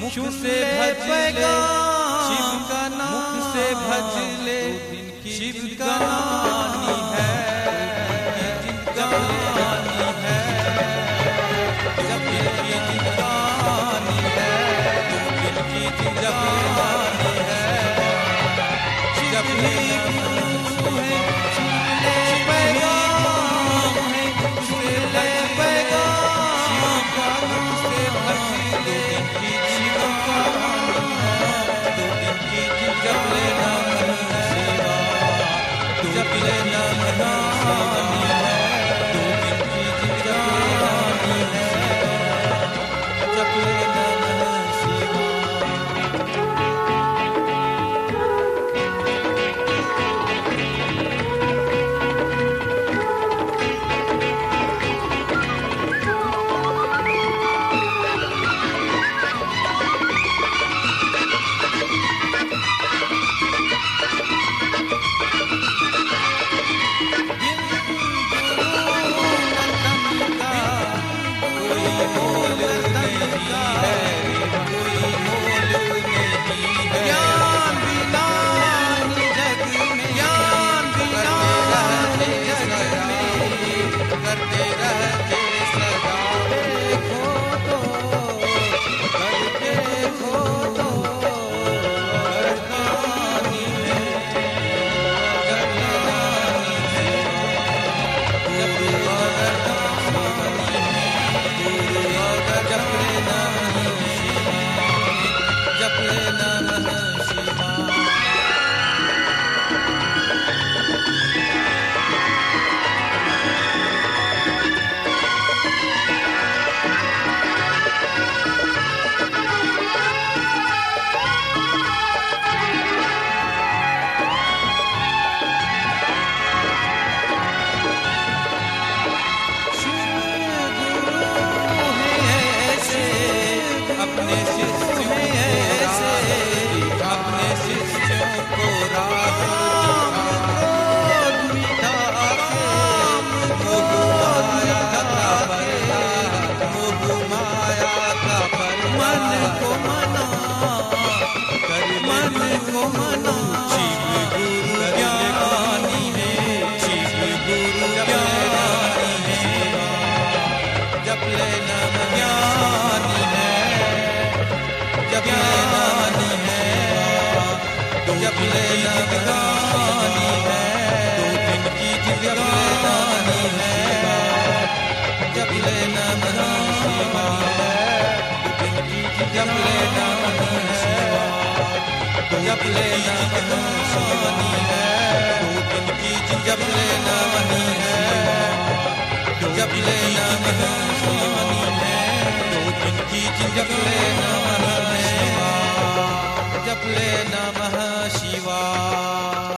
मुख से भज ले शिव का नाम, मुख से भज ले शिव का नाम है, जिनका नाम है, जब इनकी जिंदगानी है, इनकी जिंदगानी है, जब ही गुरु है सुन ले पैगाम है, सुन ले पैगाम शिव का, मुख से भज ले इनकी जिंदगानी है, तो इनकी जब ले नाम शिवा, जब ले नाम नामी है, तो इनकी जिंदगानी है, जब ले नाम शिवा। जब ले नामानी है, इनकी जब ले नामानी है, जब ले नामानी है, इनकी जब ले नामानी है, जब ले नमः शिवाय।